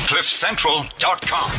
CliffCentral.com.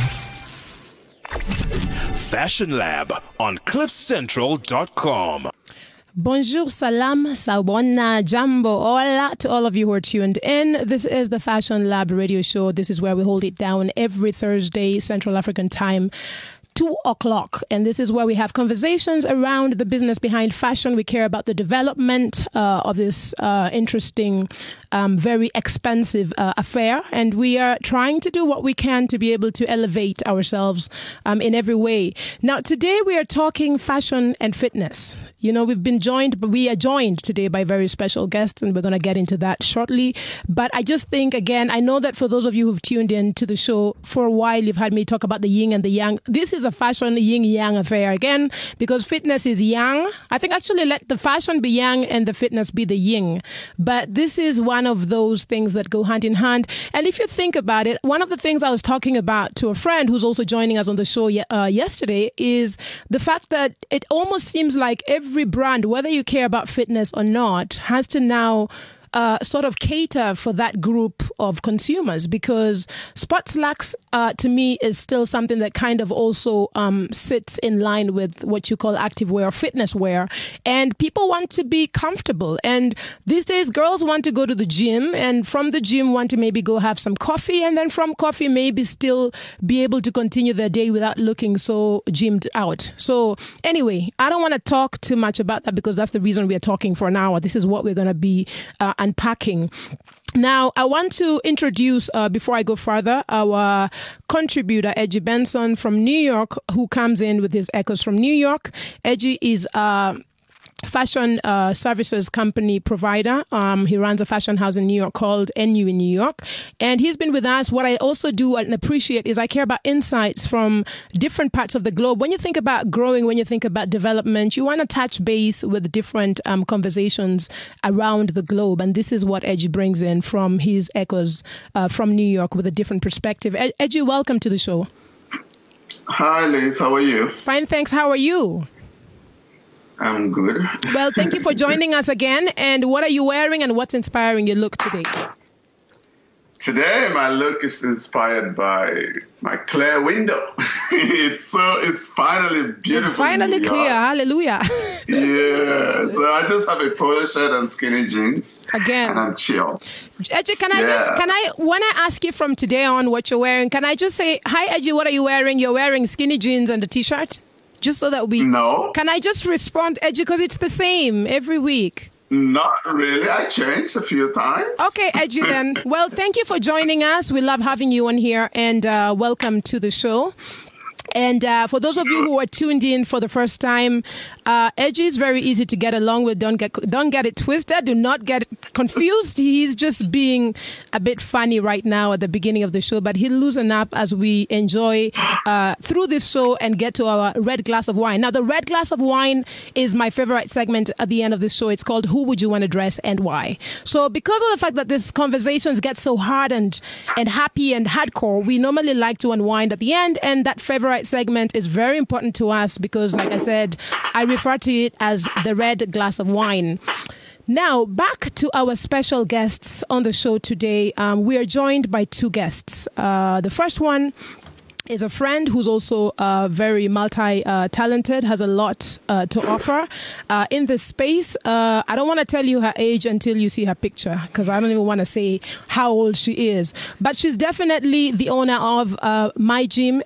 Fashion Lab on CliffCentral.com. Bonjour, salam, sawabona, jambo, hola to all of you who are tuned in. This is the Fashion Lab radio show. This is where we hold it down every Thursday, Central African time, 2 o'clock. And this is where we have conversations around the business behind fashion. We care about the development of this interesting, very expensive affair. And we are trying to do what we can to be able to elevate ourselves in every way. Now, today we are talking fashion and fitness. You know, we are joined today by very special guests, and we're going to get into that shortly. But I just think, again, I know that for those of you who've tuned in to the show for a while, you've had me talk about the yin and the yang. This is a fashion yin-yang affair again, because fitness is yang. I think actually let the fashion be yang and the fitness be the yin. But this is one of those things that go hand in hand. And if you think about it, one of the things I was talking about to a friend who's also joining us on the show yesterday is the fact that it almost seems like every brand, whether you care about fitness or not, has to now sort of cater for that group of consumers, because sports slacks to me is still something that kind of also sits in line with what you call active wear or fitness wear, and people want to be comfortable. And these days girls want to go to the gym, and from the gym want to maybe go have some coffee, and then from coffee maybe still be able to continue their day without looking so gymmed out. So anyway, I don't want to talk too much about that, because that's the reason we are talking for an hour. This is what we're going to be unpacking. Now, I want to introduce, before I go further, our contributor, Edgy Benson from New York, who comes in with his echoes from New York. Edgy is fashion services company provider. He runs a fashion house in New York called NU in New York. And he's been with us. What I also do and appreciate is I care about insights from different parts of the globe. When you think about growing, when you think about development, you want to touch base with different conversations around the globe. And this is what Edgy brings in from his echoes from New York with a different perspective. Edgy, welcome to the show. Hi, Liz. How are you? Fine, thanks. How are you? I'm good. Well, thank you for joining us again. And what are you wearing and what's inspiring your look today? Today, my look is inspired by my clear window. It's finally beautiful. It's finally clear. Hallelujah. Yeah. So I just have a polo shirt and skinny jeans. Again. And I'm chill. Edgy, when I ask you from today on what you're wearing, can I just say, hi, Edgy, what are you wearing? You're wearing skinny jeans and a t-shirt? Just so that we... No. Can I just respond, Edgy, because it's the same every week? Not really. I changed a few times. Okay, Edgy then. Well, thank you for joining us. We love having you on here, and welcome to the show. And for those of you who are tuned in for the first time, Edgy is very easy to get along with. Don't get it twisted. Do not get it confused. He's just being a bit funny right now at the beginning of the show, but he'll loosen up as we enjoy through this show and get to our red glass of wine. Now, the red glass of wine is my favorite segment at the end of the show. It's called Who Would You Want to Dress and Why? So because of the fact that these conversations get so hard and happy and hardcore, we normally like to unwind at the end, and that favorite segment is very important to us because, like I said, I refer to it as the red glass of wine. Now, back to our special guests on the show today. We are joined by two guests. The first one is a friend who's also very multi-talented, has a lot to offer in this space. I don't want to tell you her age until you see her picture, because I don't even want to say how old she is. But she's definitely the owner of My Gym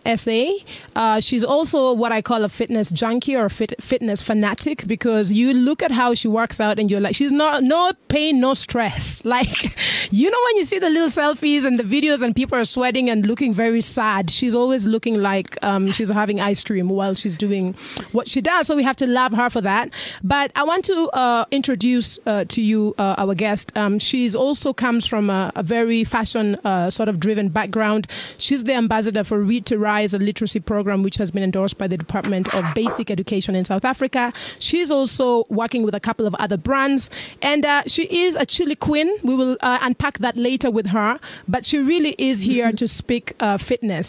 SA. She's also what I call a fitness junkie or a fitness fanatic, because you look at how she works out and you're like, she's no pain, no stress. Like, you know, when you see the little selfies and the videos and people are sweating and looking very sad, she's always looking like she's having ice cream while she's doing what she does. So we have to love her for that. But I want to introduce to you our guest. She's also comes from a very fashion sort of driven background. She's the ambassador for Read to Rise, a literacy program which has been endorsed by the Department of Basic Education in South Africa. She's also working with a couple of other brands, and she is a chili queen. We will unpack that later with her, but she really is here to speak fitness. She's also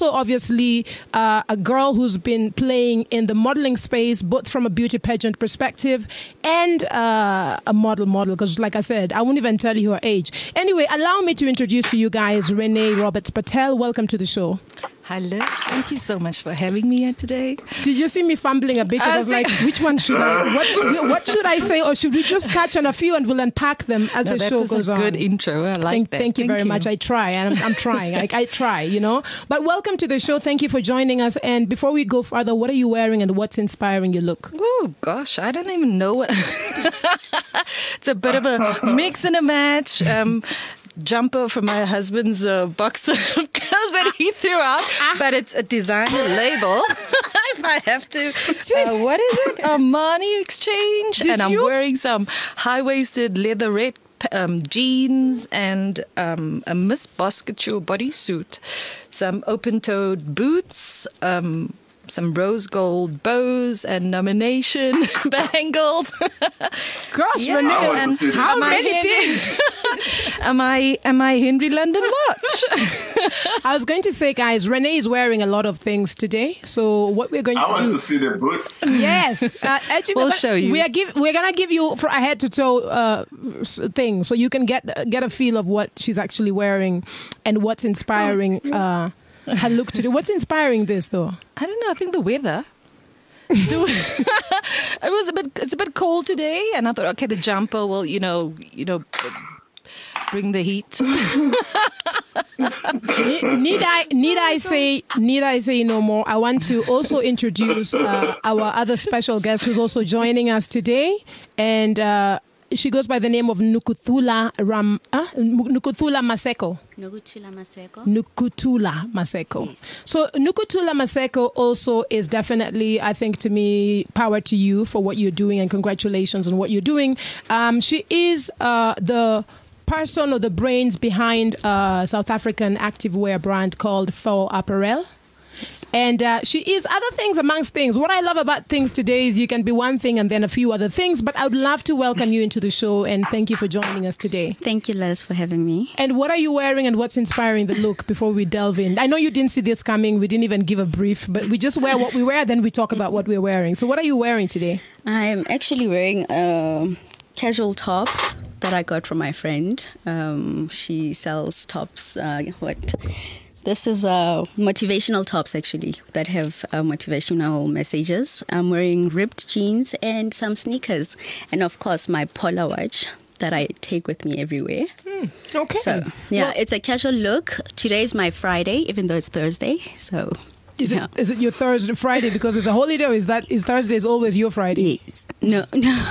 also obviously a girl who's been playing in the modeling space, both from a beauty pageant perspective and a model, because like I said, I won't even tell you her age. Anyway, allow me to introduce to you guys Renee Roberts Patel. Welcome to the show. Hello. Thank you so much for having me here today. Did you see me fumbling a bit? Because I was like, which one should I? What should I say? Or should we just catch on a few and we'll unpack them as the show goes on? That was a good intro. I like that. Thank you very much. I try, and I'm trying. I try, But welcome to the show. Thank you for joining us. And before we go further, what are you wearing and what's inspiring your look? Oh, gosh. I don't even know what. It's a bit of a mix and a match. Jumper from my husband's box of clothes that he threw out, but it's a designer label. If I have to, what is it? Armani Exchange, I'm wearing some high-waisted leather red jeans and a Miss Basketball bodysuit, some open-toed boots. Some rose gold bows and nomination bangles. Gosh, yeah. Renee, and how many things? Am I Henry London Watch? I was going to say, guys, Renee is wearing a lot of things today. So what we're going to do? I want to see the boots. Yes, we'll show you. We're gonna give you a head to toe thing, so you can get a feel of what she's actually wearing and what's inspiring. Her look today. What's inspiring this, though? I don't know. I think the weather. It's a bit cold today, and I thought, okay, the jumper will, bring the heat. Need I say no more? I want to also introduce our other special guest who's also joining us today, and she goes by the name of Nukutula Maseko. Nukutula Maseko. Yes. So Nukutula Maseko also is definitely, I think, to me, power to you for what you're doing and congratulations on what you're doing. She is the person or the brains behind a South African activewear brand called Faux Apparel. And she is other things amongst things. What I love about things today is you can be one thing and then a few other things. But I would love to welcome you into the show and thank you for joining us today. Thank you, Les, for having me. And what are you wearing and what's inspiring the look before we delve in? I know you didn't see this coming. We didn't even give a brief, but we just wear what we wear, then we talk about what we're wearing. So what are you wearing today? I'm actually wearing a casual top that I got from my friend. She sells tops. This is motivational tops, actually, that have motivational messages. I'm wearing ripped jeans and some sneakers. And, of course, my Polar watch that I take with me everywhere. Okay. So, yeah, it's a casual look. Today's my Friday, even though it's Thursday. So... Is it your Thursday, Friday because it's a holiday, or is Thursday is always your Friday? Yes. No.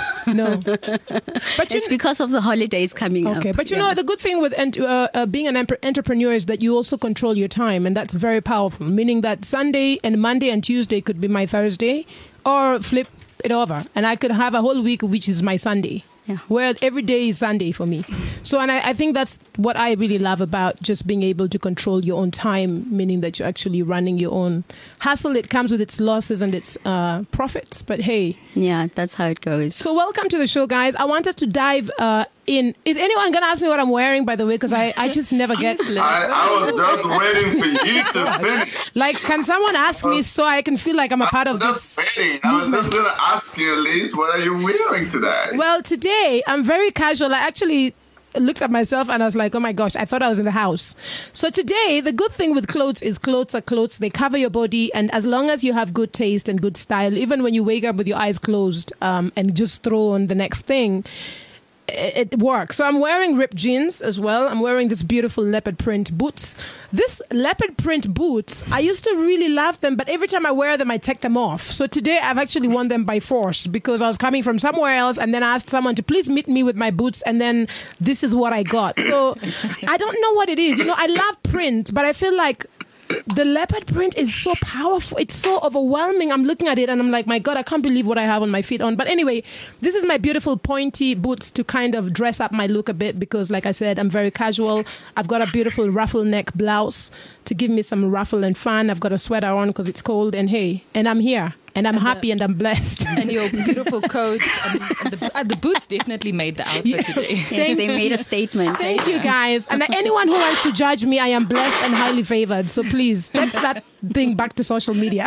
But it's because of the holidays coming up. Okay, but you know the good thing with being an entrepreneur is that you also control your time, and that's very powerful. Meaning that Sunday and Monday and Tuesday could be my Thursday, or flip it over, and I could have a whole week which is my Sunday. Yeah. Where every day is Sunday for me. So, and I think that's what I really love about just being able to control your own time, meaning that you're actually running your own hustle. It comes with its losses and its profits, but hey. Yeah, that's how it goes. So welcome to the show, guys. I want us to dive in. Is anyone going to ask me what I'm wearing, by the way? Because I just never get... I was just waiting for you to finish. Like, can someone ask me so I can feel like I'm a part of this waiting. I was just going to ask you, Liz, what are you wearing today? Well, today, I'm very casual. I actually looked at myself and I was like, oh my gosh, I thought I was in the house. So today, the good thing with clothes is clothes are clothes. They cover your body. And as long as you have good taste and good style, even when you wake up with your eyes closed and just throw on the next thing, it works. So I'm wearing ripped jeans as well. I'm wearing this beautiful leopard print boots. This leopard print boots, I used to really love them, but every time I wear them, I take them off. So today I've actually worn them by force because I was coming from somewhere else and then I asked someone to please meet me with my boots, and then this is what I got. So I don't know what it is. You know, I love print, but I feel like the leopard print is so powerful. It's so overwhelming. I'm looking at it and I'm like, my God, I can't believe what I have on my feet on. But anyway, this is my beautiful pointy boots to kind of dress up my look a bit because, like I said, I'm very casual. I've got a beautiful ruffle neck blouse to give me some ruffle and fun. I've got a sweater on because it's cold, and hey, and I'm here. And I'm happy and I'm blessed. And your beautiful coat and the boots definitely made the outfit today. Yes, they made a statement. Thank you, guys. And anyone who wants to judge me, I am blessed and highly favored. So please take that thing back to social media.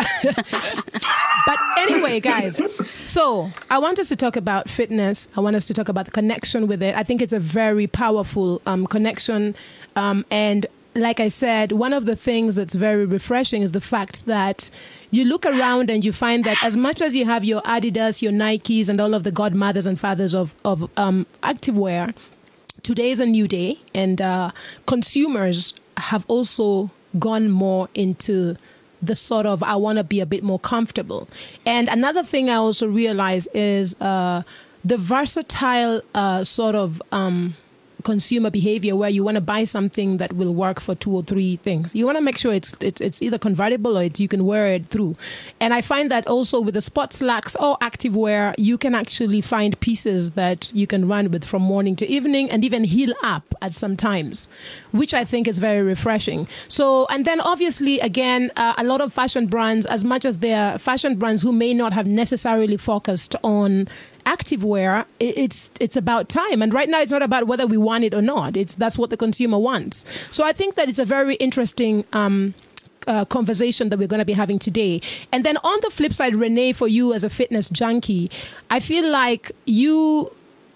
But anyway, guys, so I want us to talk about fitness. I want us to talk about the connection with it. I think it's a very powerful connection. And like I said, one of the things that's very refreshing is the fact that you look around and you find that as much as you have your Adidas, your Nikes, and all of the godmothers and fathers of activewear, today is a new day, and consumers have also gone more into the sort of, I want to be a bit more comfortable. And another thing I also realize is the versatile sort of consumer behavior where you want to buy something that will work for 2 or 3 things. You want to make sure it's either convertible or you can wear it through. And I find that also with the sports slacks or activewear, you can actually find pieces that you can run with from morning to evening and even heel up at some times, which I think is very refreshing. So, and then obviously, again, a lot of fashion brands, as much as they're fashion brands who may not have necessarily focused on activewear, it's about time. And right now, it's not about whether we want it or not. That's what the consumer wants. So I think that it's a very interesting conversation that we're going to be having today. And then on the flip side, Renee, for you as a fitness junkie, I feel like you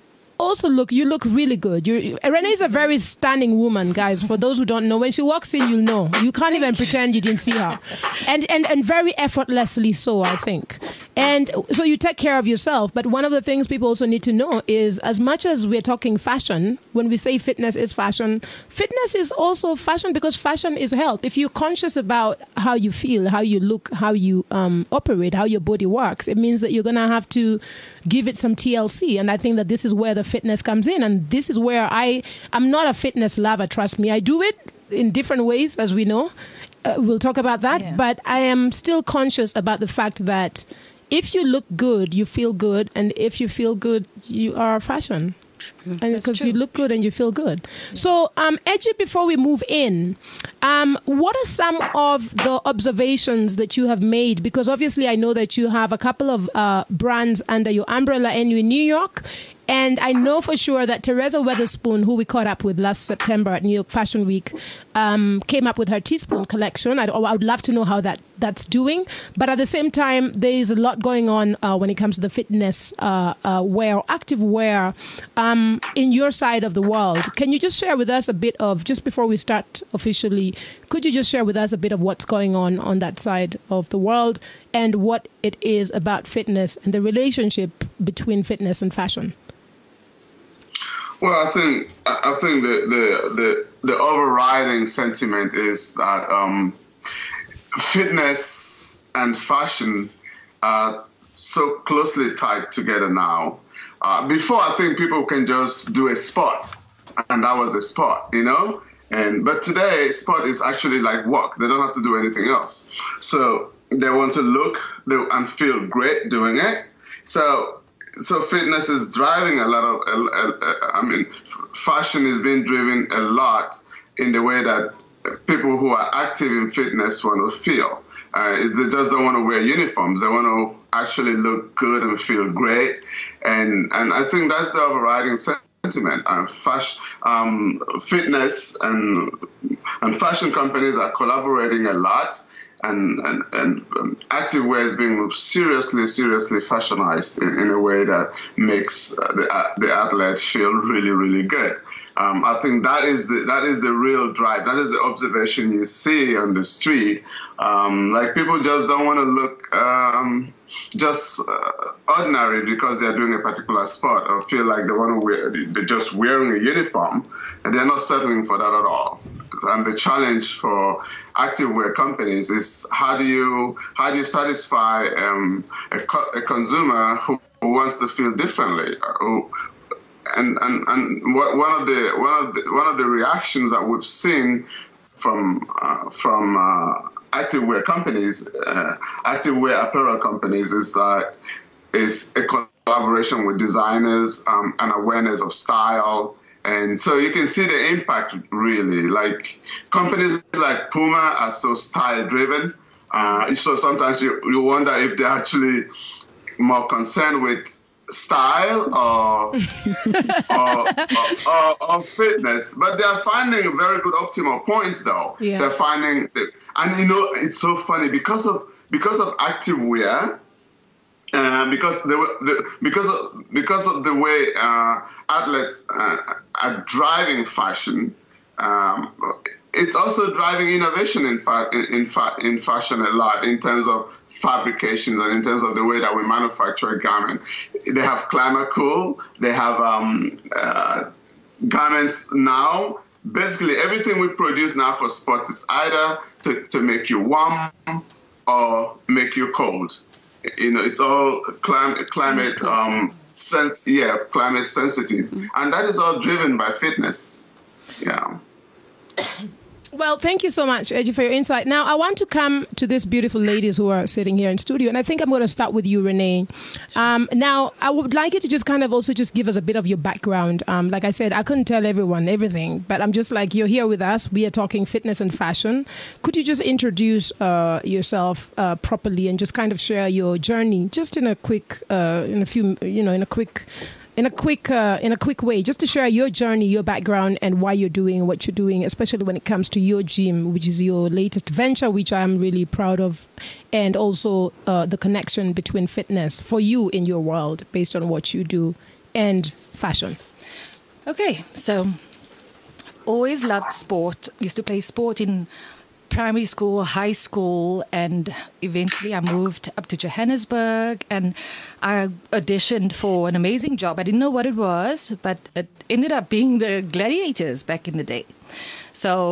look really good. Renee is a very stunning woman, guys. For those who don't know, when she walks in, you'll know. You can't even pretend you didn't see her. And very effortlessly so, I think. And so you take care of yourself. But one of the things people also need to know is, as much as we're talking fashion, when we say fitness is fashion is also fashion, because fashion is health. If you're conscious about how you feel, how you look, how you operate, how your body works, it means that you're going to have to give it some TLC. And I think that this is where the fitness comes in. And this is where I'm not a fitness lover, trust me. I do it in different ways, as we know. We'll talk about that. Yeah. But I am still conscious about the fact that if you look good, you feel good. And if you feel good, you are fashion. And because you look good and you feel good. Yeah. So, Edgy, before we move in, what are some of the observations that you have made? Because obviously I know that you have a couple of brands under your umbrella in New York. And I know for sure that Teresa Weatherspoon, who we caught up with last September at New York Fashion Week, came up with her teaspoon collection. I would love to know how that's doing. But at the same time, there is a lot going on when it comes to the fitness wear, active wear in your side of the world. Can you just share with us a bit of, just before we start officially, could you just share with us a bit of what's going on that side of the world and what it is about fitness and the relationship between fitness and fashion? Well, I think the overriding sentiment is that fitness and fashion are so closely tied together now. Before, I think people can just do a sport, and that was a sport, you know. But today, sport is actually like work. They don't have to do anything else. So they want to look and feel great doing it. So fitness is driving a lot of, fashion is being driven a lot in the way that people who are active in fitness want to feel. They just don't want to wear uniforms. They want to actually look good and feel great. And I think that's the overriding sentiment. Fitness and fashion companies are collaborating a lot. And activewear is being seriously fashionized in a way that makes the athlete feel really, really good. I think that is the real drive. That is the observation you see on the street. Like people just don't want to look just ordinary because they're doing a particular sport or feel like they're just wearing a uniform, and they're not settling for that at all. And the challenge for activewear companies is how do you satisfy a consumer who wants to feel differently? And one of the reactions that we've seen from activewear companies, activewear apparel companies, is that it's a collaboration with designers and awareness of style. And so you can see the impact, really. Like companies like Puma are so style driven. So sometimes you wonder if they're actually more concerned with style or fitness, but they are finding very good optimal points though. Yeah. They're finding, and it's so funny because of active wear. Because of the way athletes are driving fashion, it's also driving innovation in fashion a lot in terms of fabrications and in terms of the way that we manufacture a garment. They have Climacool. They have garments now. Basically, everything we produce now for sports is either to make you warm or make you cold. It's all climate sensitive, and that is all driven by fitness. Yeah. Well, thank you so much, Edgy, for your insight. Now, I want to come to these beautiful ladies who are sitting here in studio, and I think I'm going to start with you, Renee. Now, I would like you to just kind of also just give us a bit of your background. Like I said, I couldn't tell everyone everything, but I'm just like, you're here with us. We are talking fitness and fashion. Could you just introduce yourself properly and just kind of share your journey, just in a quick, in a quick way, just to share your journey, your background, and why you're doing what you're doing, especially when it comes to your gym, which is your latest venture, which I'm really proud of, and also the connection between fitness for you in your world based on what you do and fashion. Okay, so always loved sport. Used to play sport in primary school, high school, and eventually I moved up to Johannesburg and I auditioned for an amazing job. I didn't know what it was, but it ended up being the Gladiators back in the day. So,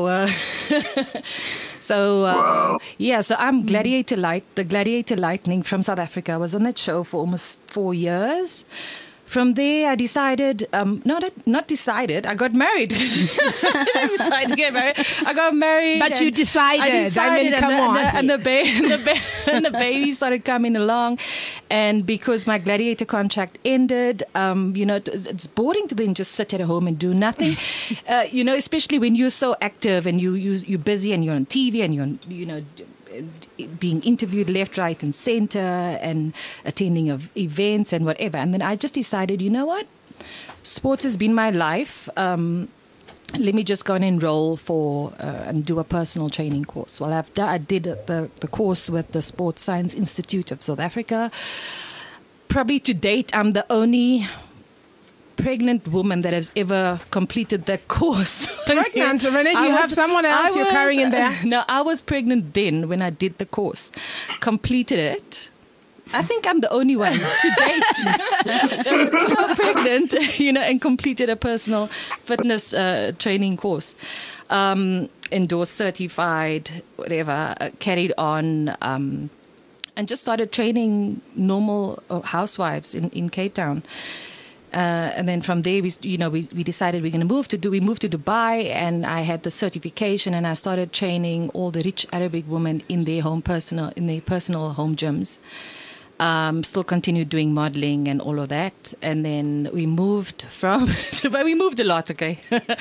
Wow. So I'm the Gladiator Lightning from South Africa. I was on that show for almost 4 years. From there, I decided, I got married. I didn't decide to get married. I got married. But you decided. Come on. And the baby started coming along. And because my Gladiator contract ended, it's boring to then just sit at home and do nothing. Especially when you're so active and you're busy and you're on TV and you're, being interviewed left, right, and center, and attending of events and whatever. And then I just decided, you know what? Sports has been my life. Let me just go and enroll for and do a personal training course. Well, I did the course with the Sports Science Institute of South Africa. Probably to date, I'm the only pregnant woman that has ever completed that course. Pregnant? Renee, you have someone else you're carrying in there? No, I was pregnant then when I did the course. Completed it. I think I'm the only one to date that was ever pregnant, and completed a personal fitness training course. Endorsed, certified, whatever, carried on, and just started training normal housewives in Cape Town. And then from there, we decided we moved to Dubai, and I had the certification, and I started training all the rich Arabic women in their personal home gyms. Still continued doing modeling and all of that, and then we moved from Dubai. We moved a lot, okay.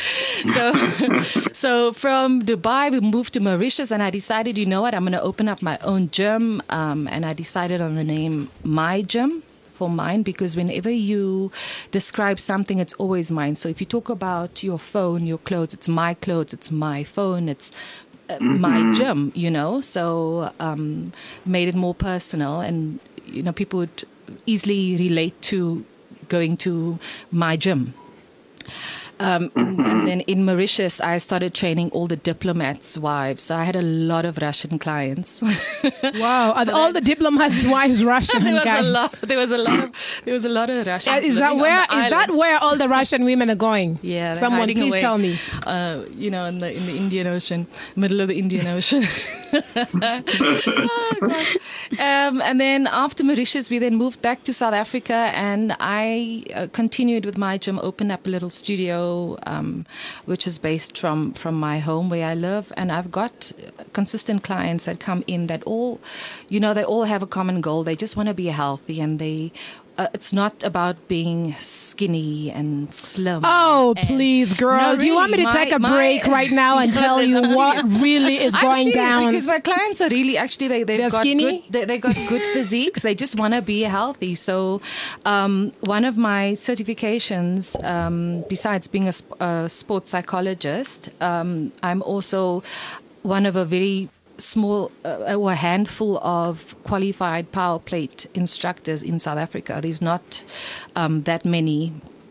So from Dubai, we moved to Mauritius, and I decided, you know what, I'm going to open up my own gym, and I decided on the name My Gym. For mine, because whenever you describe something, it's always mine. So if you talk about your phone, your clothes, it's my phone, it's my gym, so made it more personal, and people would easily relate to going to my gym. And then in Mauritius, I started training all the diplomats' wives. So I had a lot of Russian clients. Wow, are all the diplomats' wives Russian? There was a lot of Russians. Is that where all the Russian women are going? Yeah, someone please away, tell me. In the Indian Ocean, middle of the Indian Ocean. And then after Mauritius, we then moved back to South Africa, and I continued with my gym, opened up a little studio, which is based from my home where I live. And I've got consistent clients that come in that all, they all have a common goal. They just want to be healthy, and they it's not about being skinny and slim. Oh, and please, girl. No, Do you want me to really, take a break right now and tell you what really is going down? Because my clients are really actually they've got skinny? good they got good physiques. They just want to be healthy. So one of my certifications, besides being a sports psychologist, I'm also one of a very small or a handful of qualified power plate instructors in South Africa. There's not that many.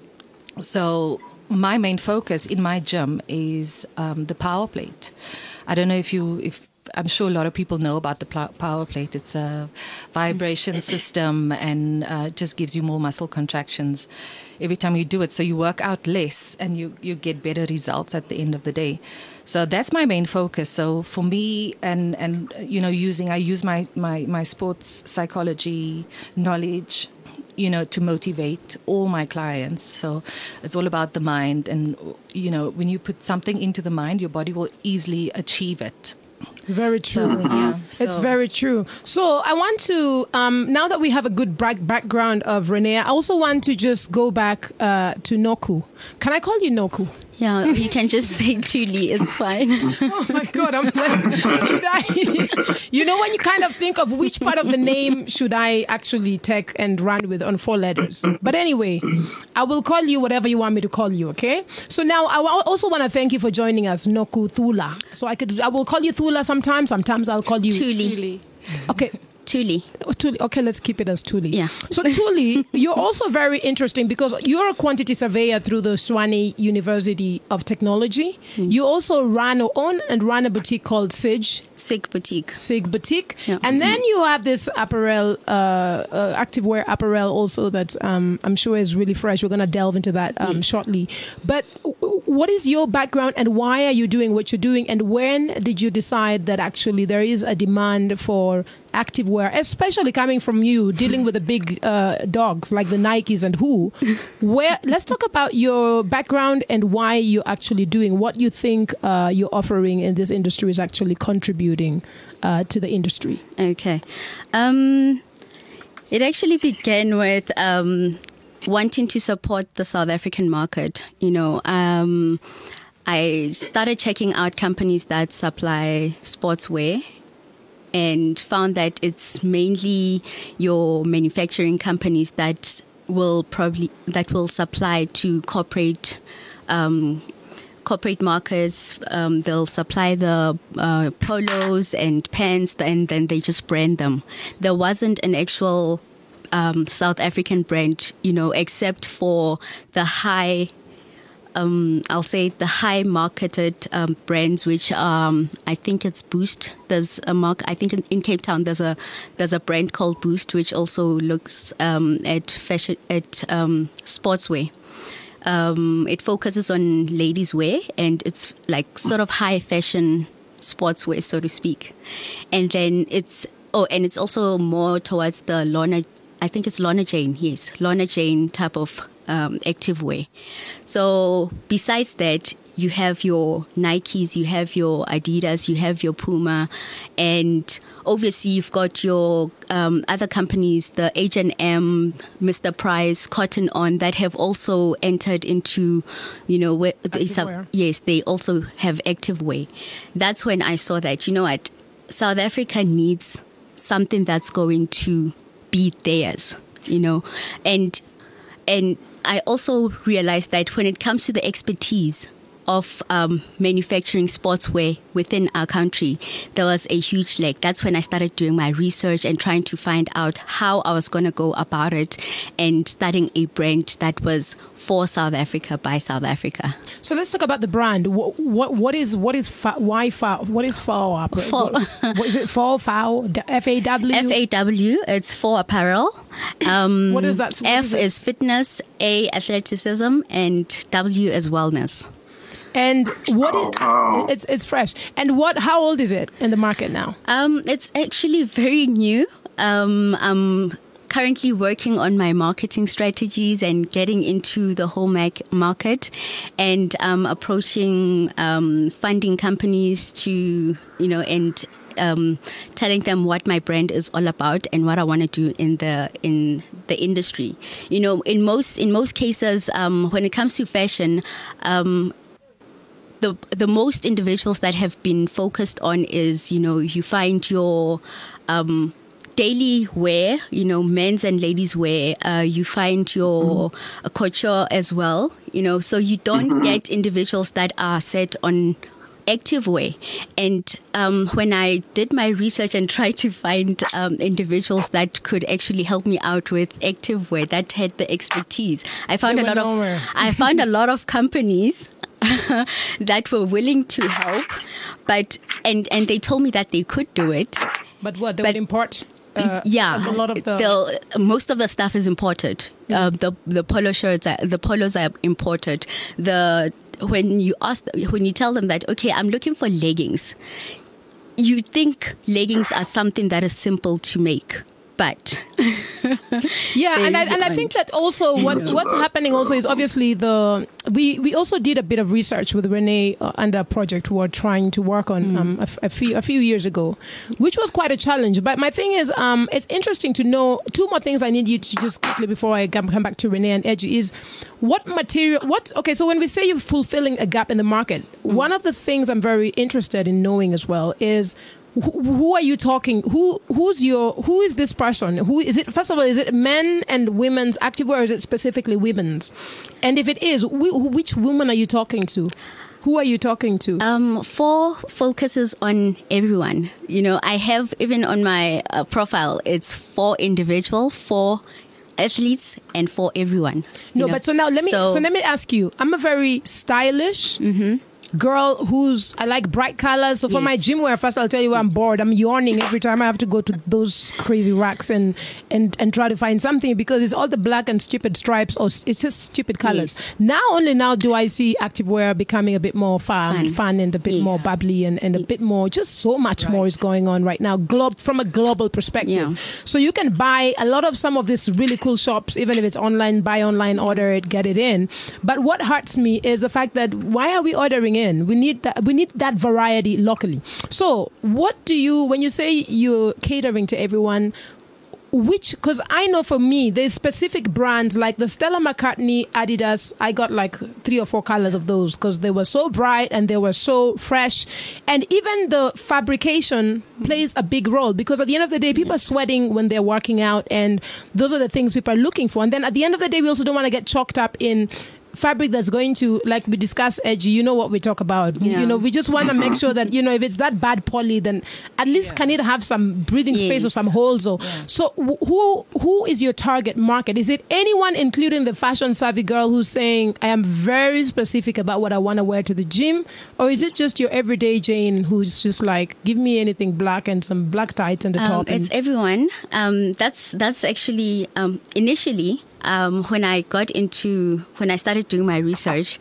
So my main focus in my gym is the power plate. I don't know if I'm sure a lot of people know about the power plate. It's a vibration system and just gives you more muscle contractions every time you do it. So you work out less and you get better results at the end of the day. So that's my main focus. So for me, and I use my sports psychology knowledge, to motivate all my clients. So it's all about the mind. And, when you put something into the mind, your body will easily achieve it. Very true. It's very true. So I want to, now that we have a good background of Renee, I also want to just go back to Noku. Can I call you Noku? Yeah, you can just say Thuli, it's fine. Oh my God, I'm like, should I? When you kind of think of which part of the name should I actually take and run with on 4 letters. But anyway, I will call you whatever you want me to call you, okay? So now I also want to thank you for joining us, Noku Thula. So I will call you Thula sometimes I'll call you Thuli. Okay. Thuli. Okay, let's keep it as Thuli. Yeah. So Thuli, you're also very interesting because you're a quantity surveyor through the Tshwane University of Technology. You also run a boutique called Sig Boutique. Sig Boutique. Yeah. And then you have this apparel, activewear apparel also that I'm sure is really fresh. We're going to delve into that shortly. But what is your background and why are you doing what you're doing? And when did you decide that actually there is a demand for activewear, especially coming from you, dealing with the big dogs like the Nikes and who? Let's talk about your background and why you're actually doing what you think you're offering in this industry is actually contributing to the industry. Okay. It actually began with wanting to support the South African market. I started checking out companies that supply sportswear and found that it's mainly your manufacturing companies that will supply to corporate markets. They'll supply the polos and pants, and then they just brand them. There wasn't an actual South African brand, except for the high. I'll say the high marketed brands, which I think it's Boost. There's a I think in Cape Town there's a brand called Boost, which also looks at fashion at sportswear. It focuses on ladies' wear, and it's like sort of high fashion sportswear, so to speak. And then it's also more towards the Lorna. I think it's Lorna Jane. Yes, Lorna Jane type of activewear. So besides that, you have your Nikes, you have your Adidas, you have your Puma, and obviously you've got your other companies, the H&M, Mr. Price, Cotton On, that have also entered into, where they also have activewear. That's when I saw that, what, South Africa needs something that's going to be theirs, and I also realized that when it comes to the expertise of manufacturing sportswear within our country, there was a huge lack. That's when I started doing my research and trying to find out how I was going to go about it and starting a brand that was for South Africa by South Africa. So let's talk about the brand. What is FAW? What is FAW? What is it? FAW? FAW? FAW. It's for apparel. What is that? F is fitness, A athleticism, and W is wellness. And it's fresh. And how old is it in the market now? It's actually very new. I'm currently working on my marketing strategies and getting into the whole market, and approaching funding companies to, and telling them what my brand is all about and what I want to do in the industry. In most cases, when it comes to fashion, the most individuals that have been focused on is, you find your daily wear, men's and ladies wear. You find your couture as well, so you don't get individuals that are set on active wear. And when I did my research and tried to find individuals that could actually help me out with active wear, that had the expertise, I found a lot of companies that were willing to help, but and they told me that they could do it. But what, they would import? A lot of most of the stuff is imported. The polo shirts, the polos are imported. When you tell them that, okay, I'm looking for leggings, you think leggings are something that is simple to make. But I think that also what's happening also is obviously we also did a bit of research with Renee under a project we were trying to work on a few years ago, which was quite a challenge. But my thing is, it's interesting to know two more things I need you to just quickly before I come back to Renee and Edgy is so when we say you're fulfilling a gap in the market, one of the things I'm very interested in knowing as well is, who are you talking? Who is this person? Who is it? First of all, is it men and women's activewear, or is it specifically women's? And if it is, which women are you talking to? Who are you talking to? 4 focuses on everyone. I have, even on my profile, it's 4 individual, 4 athletes, and 4 everyone. But let me ask you. I'm a very stylish girl I like bright colors. So for my gym wear, first I'll tell you I'm bored. I'm yawning every time I have to go to those crazy racks and try to find something, because it's all the black and stupid stripes, or it's just stupid colors. Yes. Only now do I see activewear becoming a bit more fun and a bit more bubbly and a bit more, just so much more is going on right now from a global perspective. Yeah. So you can buy a lot of some of these really cool shops, even if it's online, buy online, order it, get it in. But what hurts me is the fact that why are we ordering in? We need that variety locally. So what do you, when you say you're catering to everyone, because I know for me, there's specific brands like the Stella McCartney Adidas. I got like 3 or 4 colors of those because they were so bright and they were so fresh. And even the fabrication plays a big role, because at the end of the day, people are sweating when they're working out, and those are the things people are looking for. And then at the end of the day, we also don't want to get chalked up in fabric that's going to, like we discussed, Edgy, what we talk about. We just want to make sure that, if it's that bad poly, then at least can it have some breathing space or some holes? So who is your target market? Is it anyone, including the fashion savvy girl who's saying, I am very specific about what I want to wear to the gym? Or is it just your everyday Jane who's just like, give me anything black and some black tights and the top? It's everyone. That's actually initially, when I started doing my research,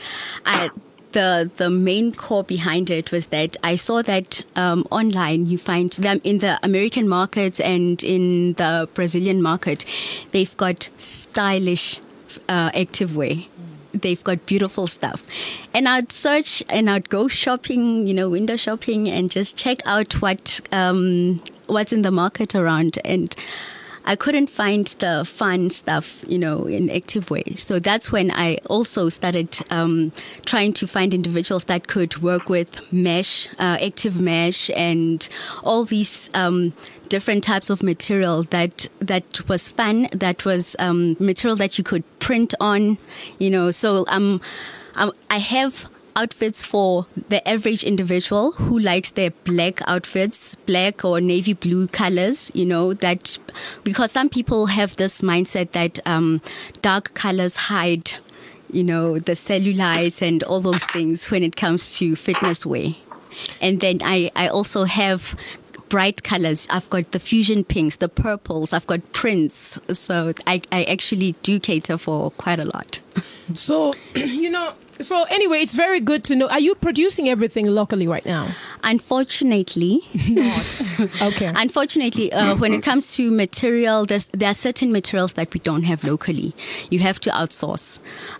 the main core behind it was that I saw that online you find them in the American market and in the Brazilian market, they've got stylish activewear. They've got beautiful stuff. And I'd search and I'd go shopping, window shopping, and just check out what's in the market around. And I couldn't find the fun stuff, in activewear. So that's when I also started trying to find individuals that could work with mesh, active mesh, and all these different types of material that was fun, that was material that you could print on, So I have outfits for the average individual who likes their black outfits, black or navy blue colors, that, because some people have this mindset that dark colors hide, the cellulite and all those things when it comes to fitness wear. And then I also have bright colors. I've got the fusion pinks, the purples, I've got prints. So I actually do cater for quite a lot. So, so anyway, it's very good to know. Are you producing everything locally right now? Unfortunately, not. Okay. Unfortunately, when it comes to material, there are certain materials that we don't have locally. You have to outsource.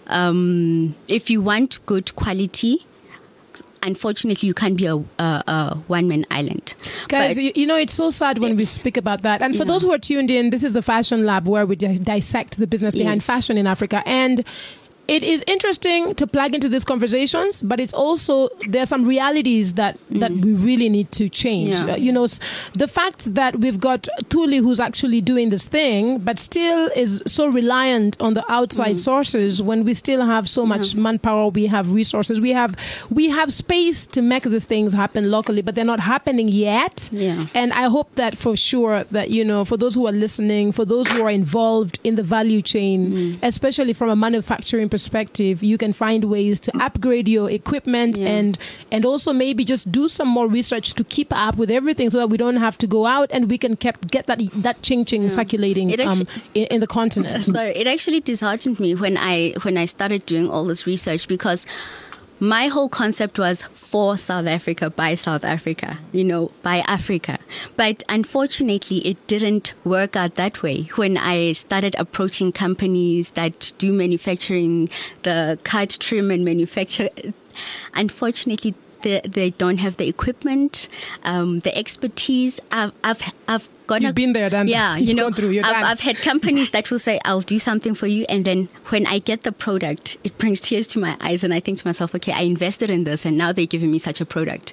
If you want good quality, unfortunately, you can't be a one-man island. Guys, it's so sad when we speak about that. And for those who are tuned in, this is the Fashion Lab where we dissect the business behind fashion in Africa. And it is interesting to plug into these conversations, but it's also, there are some realities that we really need to change. Yeah. The fact that we've got Thuli who's actually doing this thing, but still is so reliant on the outside sources when we still have so much manpower, we have resources, we have space to make these things happen locally, but they're not happening yet. Yeah. And I hope that for sure that, for those who are listening, for those who are involved in the value chain, especially from a manufacturing perspective, you can find ways to upgrade your equipment and also maybe just do some more research to keep up with everything so that we don't have to go out and we can get that ching circulating in the continent. Sorry, it actually disheartened me when I started doing all this research, because my whole concept was for South Africa, by South Africa, by Africa. But unfortunately, it didn't work out that way. When I started approaching companies that do manufacturing, the cut, trim, and manufacture, unfortunately, they don't have the equipment, the expertise. You've been there, done that. Yeah, gone through, I've had companies that will say, I'll do something for you. And then when I get the product, it brings tears to my eyes. And I think to myself, okay, I invested in this and now they're giving me such a product.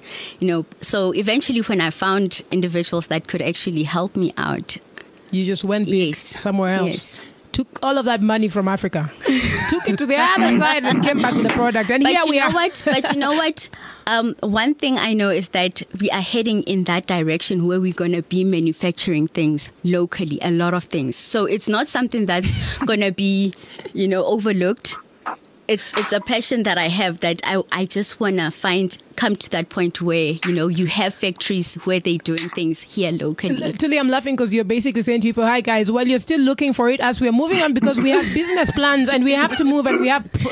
So eventually when I found individuals that could actually help me out. You just went big somewhere else. Yes. Took all of that money from Africa, took it to the other side and came back with a product. And here we are. But you know what? One thing I know is that we are heading in that direction where we're going to be manufacturing things locally, a lot of things. So it's not something that's going to be, overlooked. It's a passion that I have that I just want to come to that point where, you have factories where they're doing things here locally. Thuli, I'm laughing because you're basically saying to people, hi guys, well, you're still looking for it as we're moving on because we have business plans and we have to move and we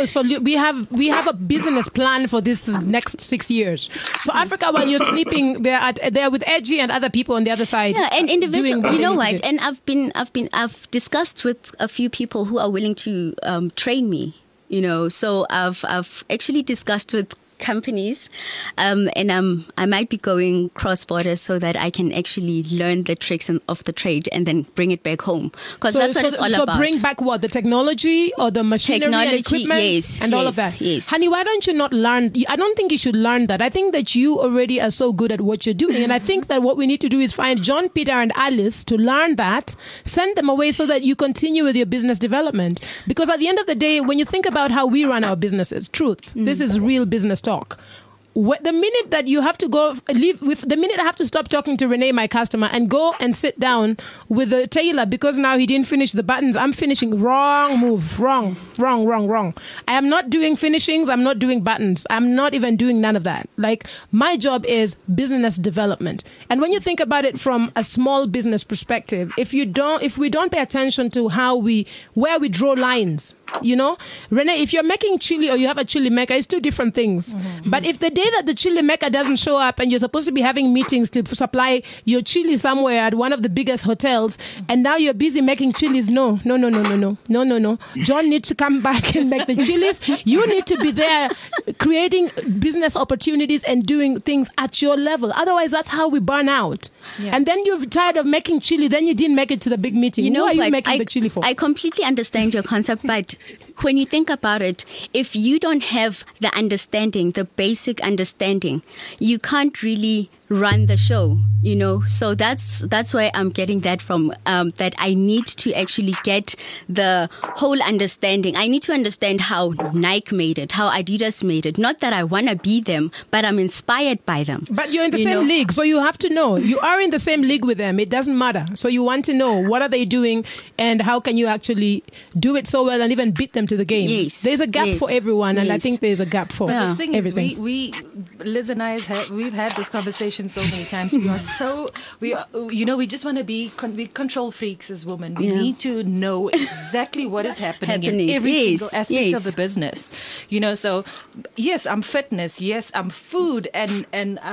have a business plan for this next 6 years. So Africa, while you're sleeping, they're with Edgy and other people on the other side. Yeah, and individual, you know what? And I've discussed with a few people who are willing to train me. So I've actually discussed with companies, and I might be going cross-border so that I can actually learn the tricks of the trade and then bring it back home. Because that's what it's all about. So bring back what? The technology or the machinery and equipment? And all of that? Yes. Honey, why don't you not learn? I don't think you should learn that. I think that you already are so good at what you're doing. And I think that what we need to do is find John, Peter, and Alice to learn that, send them away so that you continue with your business development. Because at the end of the day, when you think about how we run our businesses, this is real business talk. The minute that you have to the minute I have to stop talking to Renee, my customer, and go and sit down with the tailor because now he didn't finish the buttons, I'm finishing. Wrong move. Wrong. I am not doing finishings. I'm not doing buttons. I'm not even doing none of that. Like, my job is business development. And when you think about it from a small business perspective, if we don't pay attention to where we draw lines, Renee, if you're making chili or you have a chili maker, it's two different things. But if the day that the chili maker doesn't show up and you're supposed to be having meetings to supply your chili somewhere at one of the biggest hotels, and now you're busy making chilies, no. John needs to come back and make the chilies. You need to be there creating business opportunities and doing things at your level. Otherwise, that's how we burn out. Yeah. And then you're tired of making chili, then you didn't make it to the big meeting. Who are you making the chili for? I completely understand your concept, but when you think about it, if you don't have the understanding, the basic understanding, you can't really run the show, you know. So that's why I'm getting that from, that I need to actually get the whole understanding. I need to understand how Nike made it, how Adidas made it. Not that I want to be them, but I'm inspired by them. But you're in the same league, so you have to know. You are in the same league with them. It doesn't matter. So you want to know what are they doing and how can you actually do it so well and even beat them to the game. Yes. There's a gap for everyone, and I think there's a gap for The thing everything. is, we Liz and I we've had this conversation so many times. We just want to be we control freaks as women. We need to know exactly what is happening in every single aspect of the business. You know, so yes, I'm fitness. Yes, I'm food, and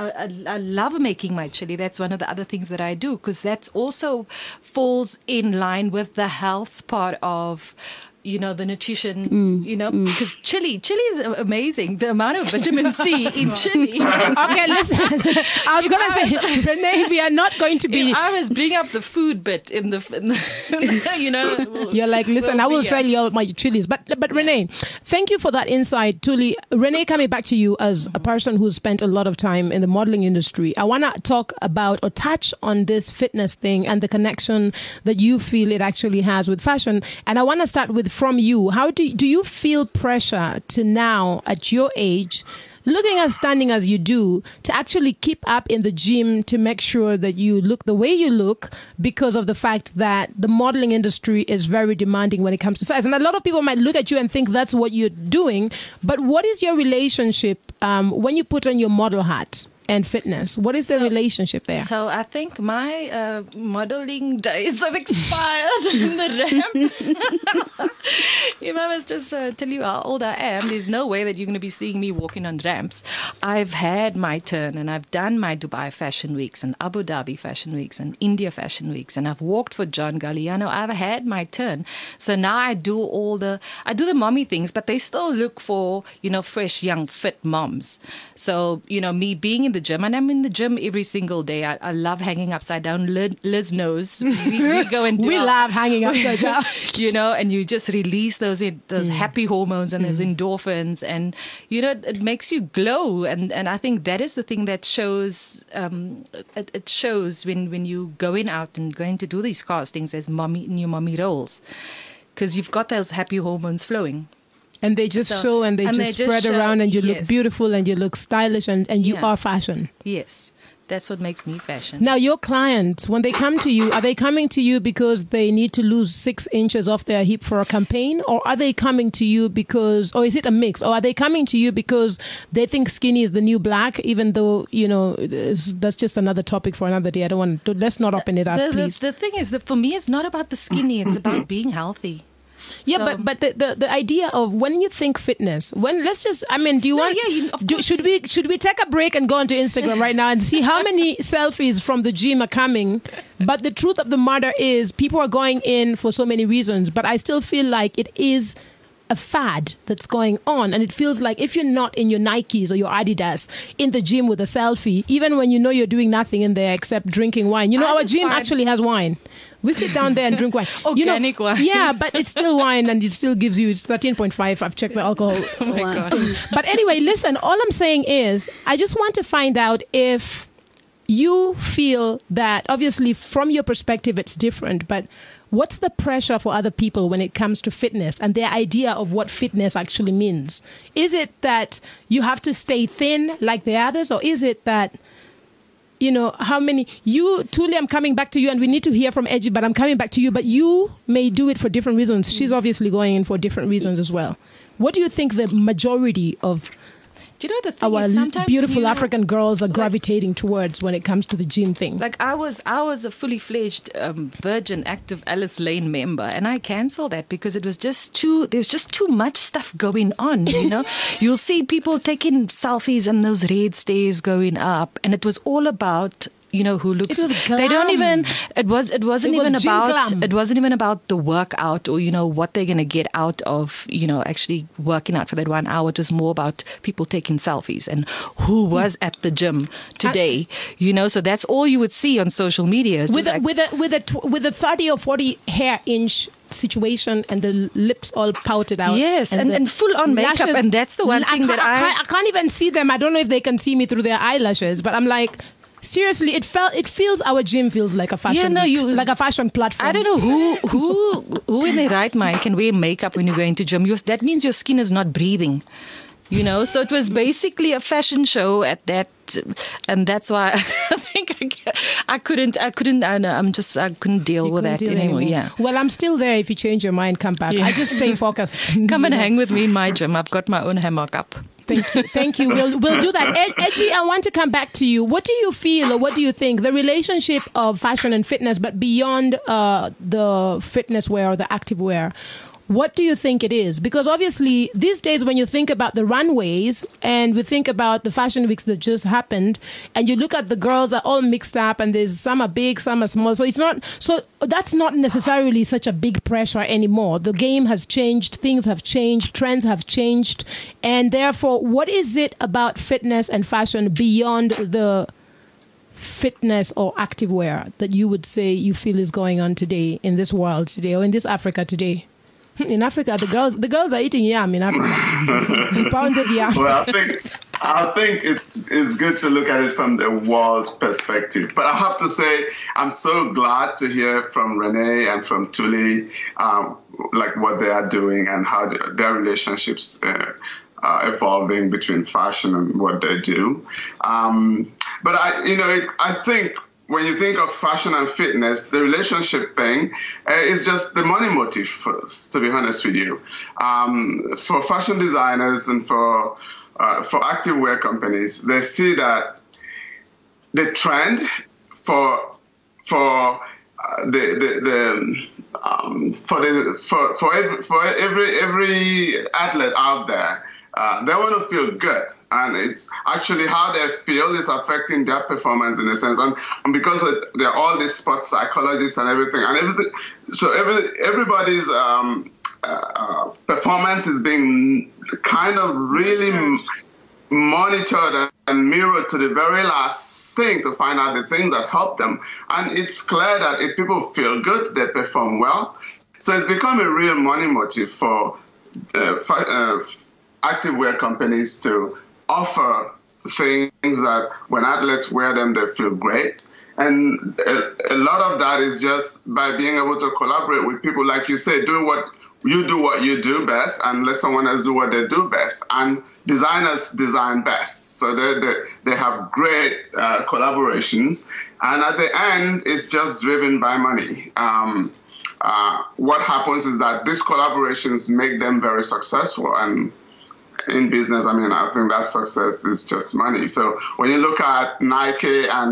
I love making my chili. That's one of the other things that I do, because that's also falls in line with the health part of, you know, the nutrition, you know, because chili is amazing. The amount of vitamin C in chili. Okay, listen. I was going to say, Renee, we are not going to be... If I was bring up the food bit in the you know... You're like, listen, I will sell you all my chilies. But Renee, thank you for that insight, Tuli. Renee, coming back to you as a person who's spent a lot of time in the modeling industry, I want to talk about or touch on this fitness thing and the connection that you feel it actually has with fashion. And I want to start with from you. How do you feel pressure to now, at your age, looking as standing as you do, to actually keep up in the gym to make sure that you look the way you look, because of the fact that the modeling industry is very demanding when it comes to size? And a lot of people might look at you and think that's what you're doing. But what is your relationship when you put on your model hat and fitness? What is the relationship there? So I think my modeling days have expired in the ramp. If I was just tell you how old I am, there's no way that you're going to be seeing me walking on ramps. I've had my turn, and I've done my Dubai Fashion Weeks and Abu Dhabi Fashion Weeks and India Fashion Weeks, and I've walked for John Galliano. I've had my turn. So now I do the mommy things, but they still look for, you know, fresh, young, fit moms. So, you know, me being in the gym, and I'm in the gym every single day. I love hanging upside down. Liz knows. We go and do love hanging upside down. You know, and you just release those happy hormones and those endorphins, and you know, it makes you glow. And I think that is the thing that shows. It shows when you going out and going to do these castings as new mommy roles, because you've got those happy hormones flowing. And they just show, and they just spread around, and you look beautiful, and you look stylish, and you are fashion. Yes, that's what makes me fashion. Now, your clients, when they come to you, are they coming to you because they need to lose 6 inches off their hip for a campaign? Or are they coming to you because, or is it a mix? Or are they coming to you because they think skinny is the new black, even though, you know, that's just another topic for another day. I don't want to, let's not open it up, please. The thing is that for me, it's not about the skinny, it's about being healthy. Yeah, so, but the idea of when you think fitness, should we take a break and go onto Instagram right now and see how many selfies from the gym are coming? But the truth of the matter is, people are going in for so many reasons, but I still feel like it is a fad that's going on, and it feels like if you're not in your Nikes or your Adidas in the gym with a selfie, even when you know you're doing nothing in there except drinking wine. You know, our gym actually has wine. We sit down there and drink wine. Organic wine. Yeah, but it's still wine, and it still gives you, it's 13.5. I've checked the alcohol. Oh my God. But anyway, listen, all I'm saying is, I just want to find out if you feel that, obviously from your perspective it's different, but what's the pressure for other people when it comes to fitness and their idea of what fitness actually means? Is it that you have to stay thin like the others, or is it that, you know, Tuli, I'm coming back to you, and we need to hear from Edgy, but I'm coming back to you, but you may do it for different reasons. She's obviously going in for different reasons as well. What do you think the majority of our beautiful African girls are gravitating towards when it comes to the gym thing? Like I was a fully fledged Virgin Active Alice Lane member, and I cancelled that because it was there's just too much stuff going on, you know. You'll see people taking selfies and those red stairs going up, and it was all about, you know, who looks. They don't even. It wasn't even about the workout or, you know, what they're going to get out of, you know, actually working out for that 1 hour. It was more about people taking selfies and who was at the gym today. You know, so that's all you would see on social media. With a 30 or 40 hair inch situation and the lips all pouted out. Yes, and full on makeup, and that's the one thing that I can't even see them. I don't know if they can see me through their eyelashes, but I'm like, Seriously, it feels our gym feels like a fashion, like a fashion platform. I don't know who in their right mind can wear makeup when you're going to gym. That means your skin is not breathing. So it was basically a fashion show at that, and that's why I think I couldn't deal with that anymore. Yeah. Well, I'm still there. If you change your mind, come back. I just stay focused. Come and hang with me in my gym. I've got my own hammock up. Thank you. We'll do that. Edgy, I want to come back to you. What do you feel, or what do you think the relationship of fashion and fitness, but beyond the fitness wear or the active wear? What do you think it is? Because obviously these days when you think about the runways and we think about the fashion weeks that just happened and you look at the girls are all mixed up and there's some are big, some are small. So that's not necessarily such a big pressure anymore. The game has changed, things have changed, trends have changed. And therefore, what is it about fitness and fashion beyond the fitness or active wear that you would say you feel is going on today in this world today or in this Africa today? In Africa, the girls are eating yam in Africa. Pounded yam. Well, I think it's good to look at it from the world perspective. But I have to say, I'm so glad to hear from Renee and from Thuli, like what they are doing and how their relationships are evolving between fashion and what they do. But I think, when you think of fashion and fitness, the relationship thing is just the money motive for us, to be honest with you. For fashion designers and for active wear companies, they see that the trend for every athlete out there, they want to feel good. And it's actually how they feel is affecting their performance in a sense. And because there are all these sports psychologists and everything, so everybody's performance is being kind of really monitored and mirrored to the very last thing to find out the things that help them. And it's clear that if people feel good, they perform well. So it's become a real money motive for active wear companies to offer things that when athletes wear them, they feel great. And a lot of that is just by being able to collaborate with people, like you say, do what you do best and let someone else do what they do best. And designers design best. So they have great collaborations. And at the end, it's just driven by money. What happens is that these collaborations make them very successful. And in business, I think that success is just money. So when you look at Nike and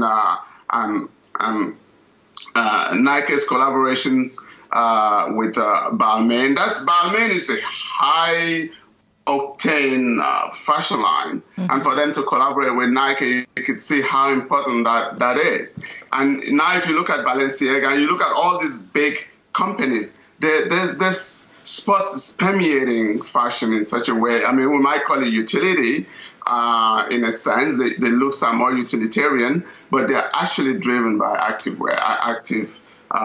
Nike's collaborations with Balmain, Balmain is a high octane fashion line, and for them to collaborate with Nike, you could see how important that is. And now, if you look at Balenciaga and you look at all these big companies, there's sports is permeating fashion in such a way. We might call it utility in a sense. The looks are more utilitarian, but they're actually driven by active wear, active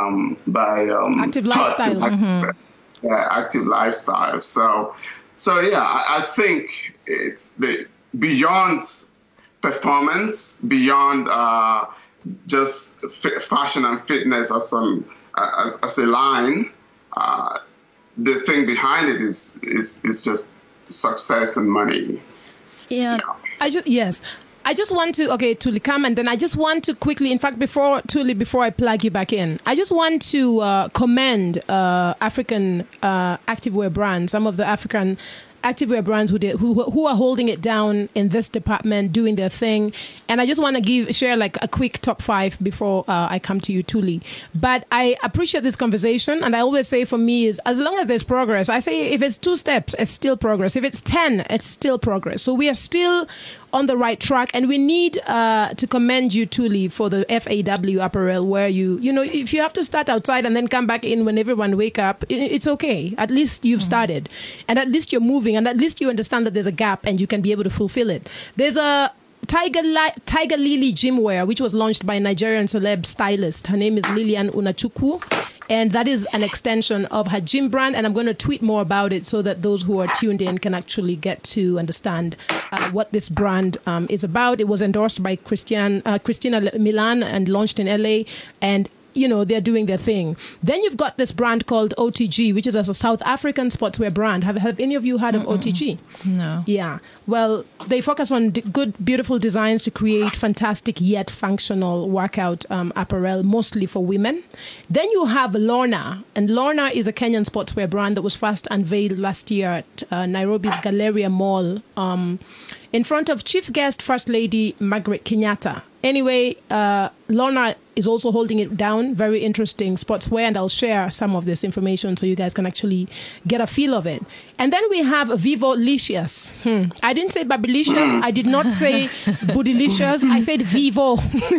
lifestyle. Active lifestyle. So yeah, I think it's beyond performance, beyond just fashion and fitness as a line. The thing behind it is just success and money. Yeah. I just want to, Thuli, come, and then I just want to quickly, in fact, before I plug you back in, I just want to commend African activewear brands, some of the African activewear brands who are holding it down in this department, doing their thing. And I just want to share like a quick top 5 before I come to you, Thuli. But I appreciate this conversation, and I always say for me is as long as there's progress, I say if it's 2 steps, it's still progress. If it's 10, it's still progress. So we are still on the right track, and we need to commend you, Thuli, for the FAW apparel, where you know, if you have to start outside and then come back in when everyone wake up, it's okay. At least you've started, and at least you're moving, and at least you understand that there's a gap and you can be able to fulfill it. There's a Tiger Lily gym wear, which was launched by a Nigerian celeb stylist. Her name is Lilian Unachukwu. And that is an extension of her gym brand. And I'm going to tweet more about it so that those who are tuned in can actually get to understand what this brand is about. It was endorsed by Christina Milan and launched in LA. And they're doing their thing. Then you've got this brand called OTG, which is a South African sportswear brand. Have any of you heard of OTG? No. Yeah. Well, they focus on good, beautiful designs to create fantastic yet functional workout apparel, mostly for women. Then you have Lorna. And Lorna is a Kenyan sportswear brand that was first unveiled last year at Nairobi's Galleria Mall in front of chief guest First Lady Margaret Kenyatta. Anyway, Lorna is also holding it down. Very interesting sportswear, and I'll share some of this information so you guys can actually get a feel of it. And then we have Vivolicious. I didn't say Babylicious. I did not say Bootylicious. I said Vivo.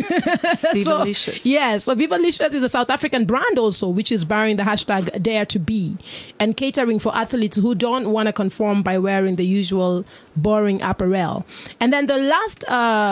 Vivolicious. So Vivolicious is a South African brand also, which is bearing the hashtag Dare to Be and catering for athletes who don't want to conform by wearing the usual boring apparel. And then the last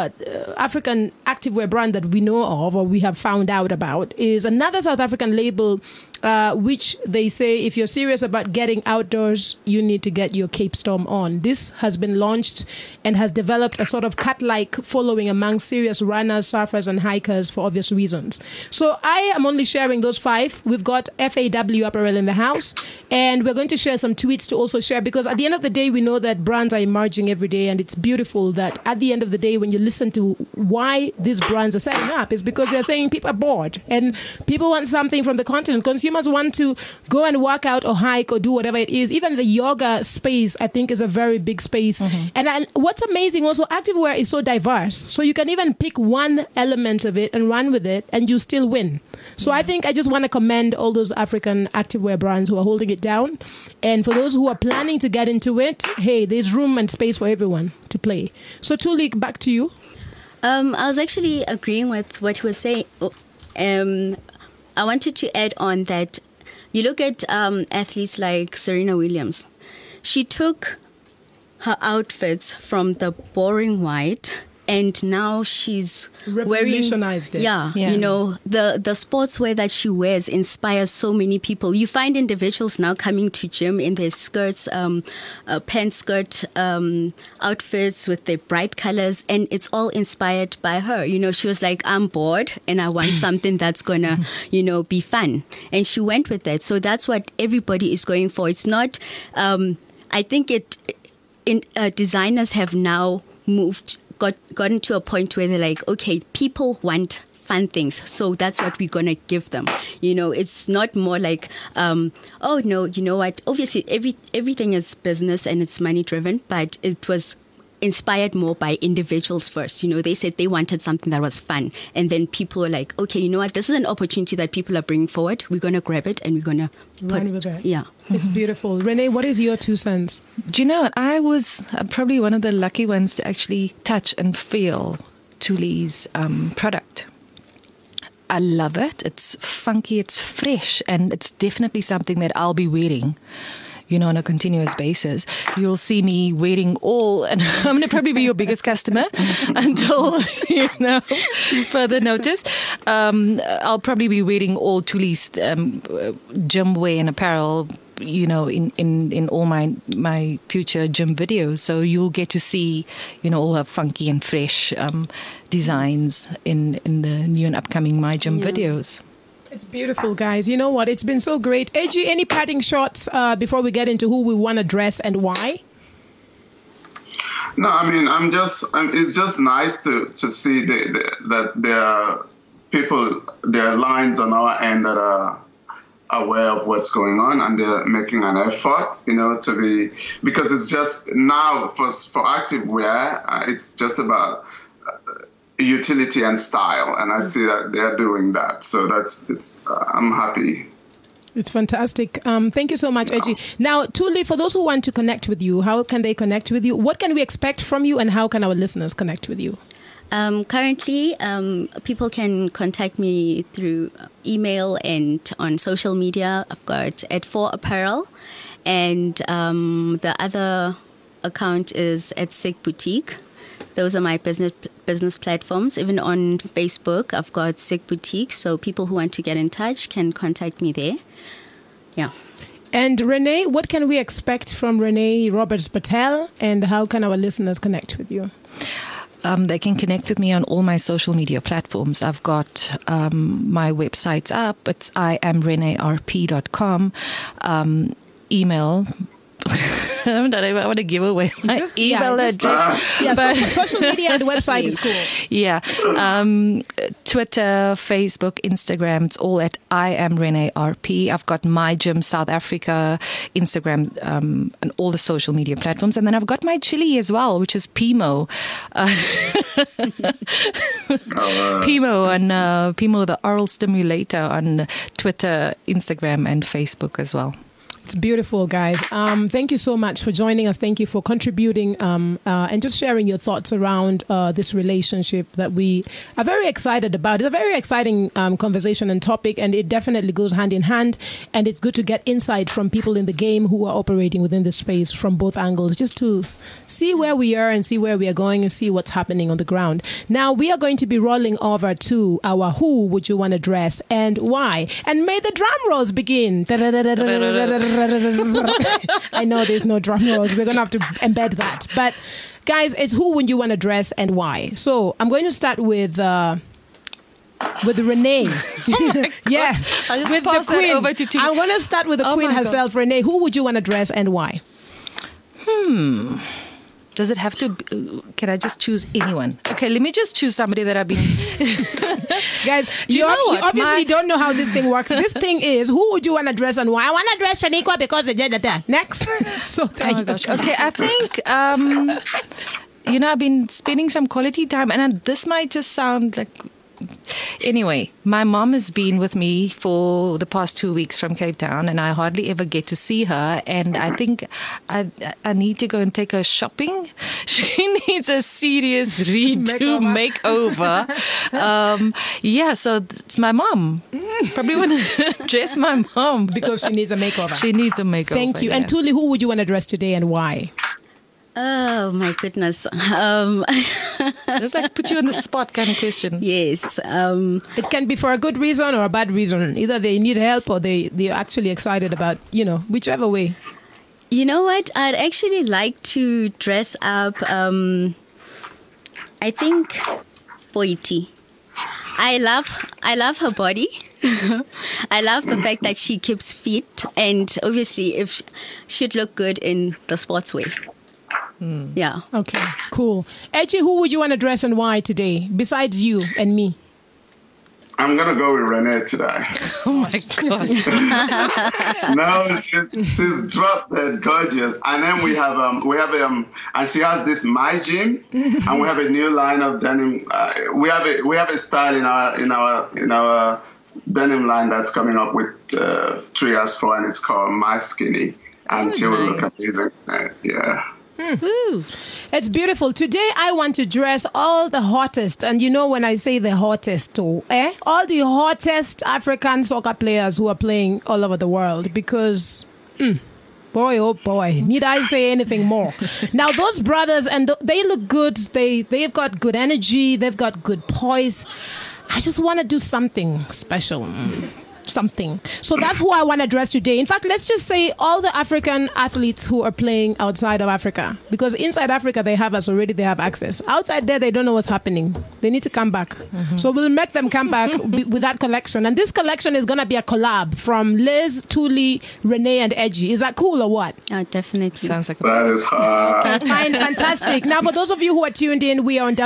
African activewear brand that we know of, or we have found out about, is another South African label, which they say if you're serious about getting outdoors, you need to get your Cape Storm on. This has been launched and has developed a sort of cat-like following among serious runners, surfers, and hikers for obvious reasons. So I am only sharing those 5. We've got FAW apparel in the house, and we're going to share some tweets to also share, because at the end of the day, we know that brands are emerging every day, and it's beautiful that at the end of the day, when you listen to why these brands are setting up, is because they're saying people are bored and people want something from the continent. Consumers want to go and work out or hike or do whatever it is. Even the yoga space, I think, is a very big space. And what's amazing also, activewear is so diverse. So you can even pick one element of it and run with it, and you still win. So I think I just want to commend all those African activewear brands who are holding it down. And for those who are planning to get into it, hey, there's room and space for everyone to play. So Tuli, back to you. I was actually agreeing with what he was saying. I wanted to add on that you look at athletes like Serena Williams. She took her outfits from the boring white, and now she's revolutionized it. Yeah, the sportswear that she wears inspires so many people. You find individuals now coming to gym in their skirts, pant skirt outfits with their bright colors, and it's all inspired by her. She was like, I'm bored and I want something that's gonna, be fun. And she went with that. So that's what everybody is going for. It's not, I think designers have now gotten to a point where they're like, okay, people want fun things, so that's what we're gonna give them. It's not more like, oh no, you know what? Obviously, everything is business and it's money driven, but it was inspired more by individuals first. They said they wanted something that was fun, and then people were like, okay, you know what? This is an opportunity that people are bringing forward. We're gonna grab it and we're gonna run with it. Yeah. It's beautiful. Renee, what is your 2 cents? Do you know what? I was probably one of the lucky ones to actually touch and feel Tuli's product. I love it. It's funky, it's fresh, and it's definitely something that I'll be wearing, on a continuous basis. You'll see me wearing all, and I'm going to probably be your biggest customer until, further notice. I'll probably be wearing all Tuli's gym wear and apparel, in all my future gym videos. So you'll get to see, all her funky and fresh designs in the new and upcoming My Gym videos. It's beautiful, guys. You know what? It's been so great. AG, any parting shots before we get into who we want to dress and why? No, I mean, it's just nice to see that there are people, there are lines on our end that are aware of what's going on, and they're making an effort, to be, because it's just now for activewear, it's just about utility and style, and I see that they're doing that. So I'm happy. It's fantastic. Thank you so much, Eji. Now, Tuli, for those who want to connect with you, how can they connect with you? What can we expect from you, and how can our listeners connect with you? Currently, people can contact me through email and on social media. I've got @4 Apparel, and the other account is @Sig Boutique. Those are my business platforms. Even on Facebook, I've got Sig Boutique. So people who want to get in touch can contact me there. Yeah. And Renee, what can we expect from Renee Roberts Patel, and how can our listeners connect with you? They can connect with me on all my social media platforms. I've got my websites up. It's iamreneerp.com. Email. I don't know if I want to give away my email address. But social media and website is cool. Yeah. Twitter, Facebook, Instagram, it's all at iamreneerp. I've got My Gym South Africa, Instagram, and all the social media platforms. And then I've got my chili as well, which is Pimo. Pimo on Pimo the Oral Stimulator on Twitter, Instagram, and Facebook as well. It's beautiful, guys. Thank you so much for joining us. Thank you for contributing and just sharing your thoughts around this relationship that we are very excited about. It's a very exciting conversation and topic, and it definitely goes hand in hand. And it's good to get insight from people in the game who are operating within the space from both angles, just to see where we are and see where we are going and see what's happening on the ground. Now, we are going to be rolling over to our Who Would You Want to Dress and Why? And may the drum rolls begin. I know there's no drum rolls. We're going to have to embed that. But guys, it's Who Would You Want to Dress and Why? So I'm going to start with Renee. Yes, with the queen. I'm going to start with the queen herself, Renee. Who would you want to dress and why? Does it have to be, can I just choose anyone? Okay, let me just choose somebody that I've been... Guys, you obviously don't know how this thing works. This thing is, who would you want to dress and why? I want to dress Shaniqua because of that. Next. So, Okay, I think, I've been spending some quality time, and this might just sound like... Anyway, my mom has been with me for the past 2 weeks from Cape Town, and I hardly ever get to see her. And I think I need to go and take her shopping. She needs a serious redo makeover. So it's my mom. Probably want to dress my mom because she needs a makeover. She needs a makeover. Thank you. Yeah. And Thuli, who would you want to dress today and why? Oh my goodness. Just like put you on the spot kind of question. Yes. It can be for a good reason or a bad reason. Either they need help or they're actually excited about, whichever way. You know what? I'd actually like to dress up, I think, Boiti. I love her body. I love the fact that she keeps fit, and obviously if she'd look good in the sportswear. Yeah. Okay, cool. Echi, who would you want to dress and why today, besides you and me? I'm going to go with Renee today. Oh, my gosh. No, she's drop dead gorgeous. And then we have and she has this My Gym, and we have a new line of denim. We have a style in our denim line that's coming up with 3 years for, and it's called My Skinny. And she will look amazing. Yeah. It's beautiful. Today I want to dress all the hottest, and when I say the hottest, all the hottest African soccer players who are playing all over the world, because boy, oh boy, need I say anything more? Now those brothers, and they look good. They've got good energy. They've got good poise. I just want to do something special. Something. So that's who I want to address today. In fact, let's just say all the African athletes who are playing outside of Africa, because inside Africa they have us already, they have access. Outside there, they don't know what's happening. They need to come back. So we'll make them come back with that collection. And this collection is going to be a collab from Liz, Thuli, Renee, and Edgy. Is that cool or what? Definitely. Sounds like that is hard. Fine, fantastic. Now, for those of you who are tuned in, we are on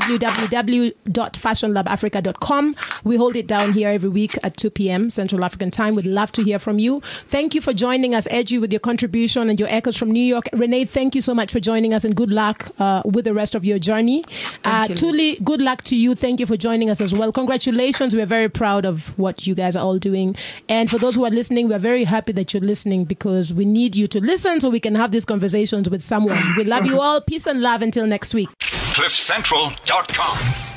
www.fashionlabafrica.com. We hold it down here every week at 2 p.m. Central African time. We'd love to hear from you. Thank you for joining us, Edgy, with your contribution and your echoes from New York. Renee, thank you so much for joining us, and good luck with the rest of your journey. Thuli, good luck to you. Thank you for joining us as well. Congratulations. We're very proud of what you guys are all doing. And for those who are listening, we're very happy that you're listening, because we need you to listen so we can have these conversations with someone. We love you all. Peace and love until next week. CliffCentral.com